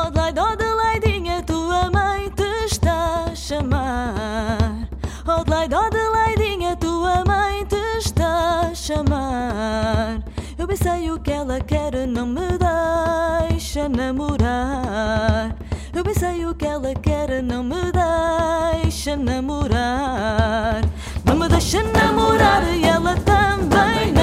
Adelaidinha, tua mãe te está a chamar. Adelaidinha, tua mãe te está a chamar. Eu bem sei o que ela quer, não me deixa namorar. Eu bem sei o que ela quer, não me deixa namorar. Não me deixa namorar e ela também não.